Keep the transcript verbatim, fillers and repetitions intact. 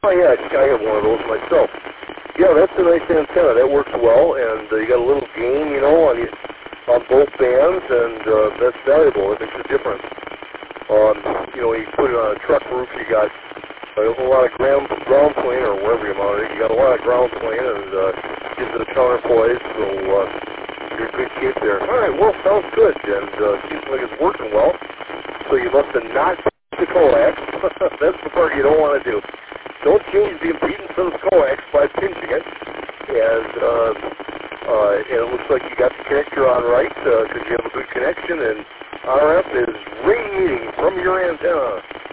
Oh yeah, I think I have one of those myself. Yeah, that's a nice antenna. That works well, and uh, you got a little gain, you know, on, on both bands, and uh, that's valuable. It makes a difference. Um, you know, you put it on a truck roof, you got uh, a lot of ground, ground plane, or wherever you mount it, you got a lot of ground plane, and uh, gives it a counterpoise, so uh, you're in good shape there. All right, well, sounds good, and uh, seems like it's working well. So you must have not the coax. That's the part you don't want to do. Don't change the impedance of the coax by pinching it. And, uh, uh, and it looks like you got the connector on right because uh, you have a good connection, and R F is radiating from your antenna.